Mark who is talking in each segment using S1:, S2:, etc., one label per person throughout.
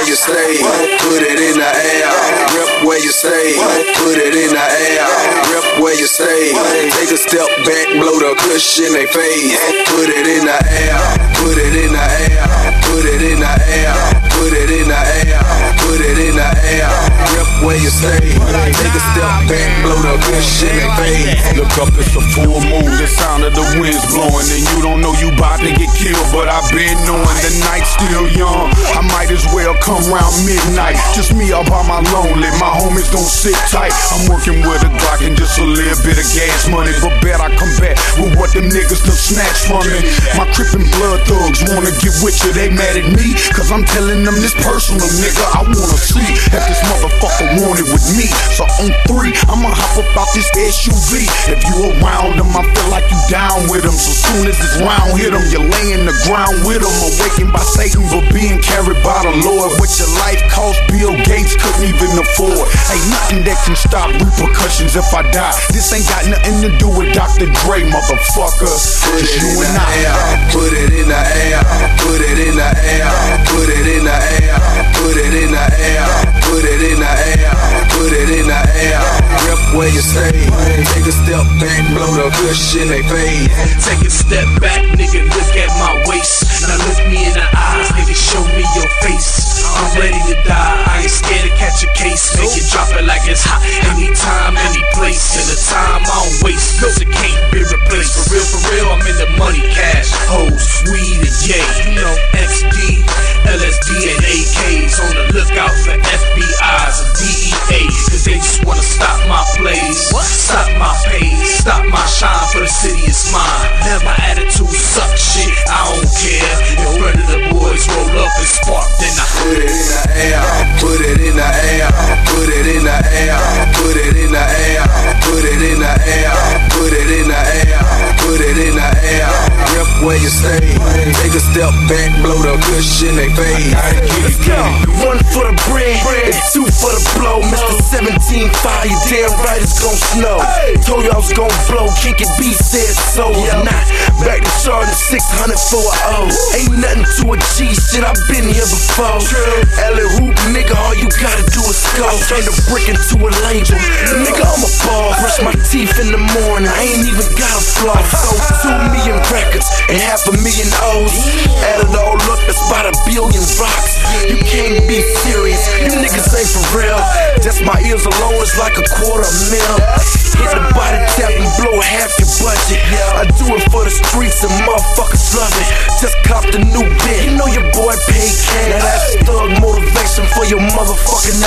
S1: you stay, put it in the air. Rep where you stay, put it in the air. Rep where you stay. Take a step back, blow the cushion they face. Put it in the air, put it in the air, put it in the air, put it in the air, put it in the air. Rep where you stay. Take a step back, blow the cushion they face.
S2: Look up, it's a full moon. The sound of the wind's blowing, and you don't know you bout to get killed. But I've been knowing the night's still young. I might as well come round midnight. Just me all by my lonely. My homies don't sit tight. I'm working with a Glock and just a little bit of gas money. But bet I come back with what them niggas done snatched from me. My Crippin' blood thugs wanna get with you. They mad at me, cause I'm telling them this personal, nigga. I wanna see if this motherfucker want it with me. So on 3, I'ma hop up out this SUV. If you around them, I feel like you down with them. So soon as this round hit them, you lay in the ground with them. Awakened by Satan, but being carried by the Lord. What your life cost, Bill Gates couldn't even afford. Ain't nothing that can stop repercussions if I die. This ain't got nothing to do with Dr. Dre, motherfucker.
S1: Put it in the air, put it in the air, put it in the air, put it in the air, put it in the air, put it in the air, put it in the air. Rep where you stay. Take a step back, blow the cushion they fade.
S3: Take a step back, nigga, look at my waist. Now look me in the eyes, nigga, show me your face. I'm ready to die, I ain't scared to catch a case. Make it drop it like it's hot, anytime, any place. And the time I don't waste, cause it can't be replaced. For real, I'm in the money, cash, hoes, weed, and yay. You know, XD, LSD, and AKs. On the lookout for FBIs and DEAs. Cause they just wanna stop my plays, stop my pace, stop my shine, for the city is mine. My attitude suck, shit, I don't care. In front of the boys, roll up and spark, then I
S1: put it in the air, put it in the air, put it in the air, put it in the air, put it in the air, put it in the air, put it in the air. Rep where you stay. Take a step back, blow the cushion they fade.
S4: Let's go. 1 for the bread, and 2 for the blow. Mr. 17 fire, you damn right it's gon' snow. Told you I was gon' blow, Kinky B said so. Not back to charging 600 for a O. Ain't nothing to a G, shit, I've been here before. Ellie Hoop, nigga, all you gotta do is go. Turn the brick into a label, nigga, I'm a ball. Brush my teeth in the morning, I ain't even got a flaw. So 2 million records and 500,000 O's. Add it all up, it's about 1 billion rocks. You can't be serious, you niggas ain't for real. Just my ears alone is like 250,000. Hit the body tap and blow half your budget. I do it for the streets and motherfuckers love it. Just copped a new bit, you know your boy paid cash. Now that's thug motivation for your motherfucking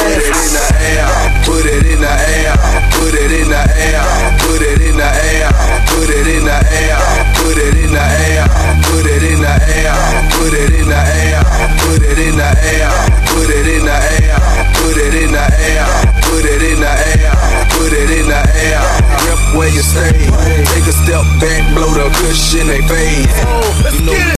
S4: ass.
S1: Put it in the air, put it in the air, put it in the air, put it in the air, put it in the air, put it in the air, put it in the air, put it in the air, put it in the air, put it in the air, put it in the air, put it in the air. Rep where you stay. Take a step back, blow the cushion they fade.